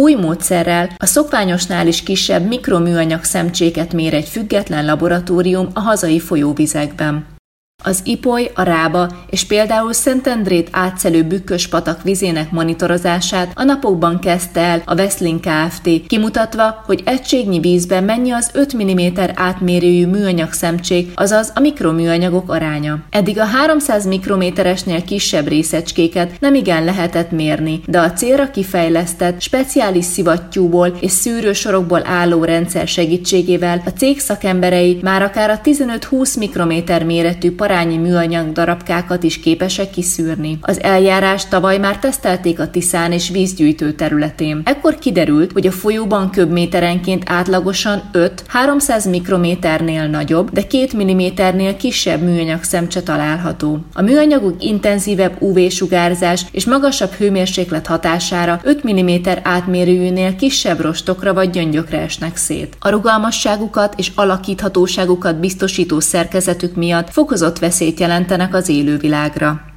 Új módszerrel a szokványosnál is kisebb mikroműanyag szemcséket mér egy független laboratórium a hazai folyóvizekben. Az Ipoly, a Rába és például Szentendrét átszelő Bükkös-patak vizének monitorozását a napokban kezdte el a Wesseling Kft., kimutatva, hogy egységnyi vízben mennyi az 5 mm átmérőjű műanyag szemcsék, azaz a mikroműanyagok aránya. Eddig a 300 mikrométeresnél kisebb részecskéket nemigen lehetett mérni, de a célra kifejlesztett, speciális szivattyúból és szűrősorokból álló rendszer segítségével a cég szakemberei már akár a 15-20 mikrométer méretű parányi műanyag darabkákat is képesek kiszűrni. Az eljárást tavaly már tesztelték a Tiszán és vízgyűjtő területén. Ekkor kiderült, hogy a folyóban köbméterenként átlagosan 5-300 mikrométernél nagyobb, de 2 mm-nél kisebb műanyag szemcse található. A műanyagok intenzívebb UV-sugárzás és magasabb hőmérséklet hatására 5 mm átmérőjűnél kisebb rostokra vagy gyöngyökre esnek szét. A rugalmasságukat és alakíthatóságukat biztosító szerkezetük miatt fokozott veszélyt jelentenek az élővilágra.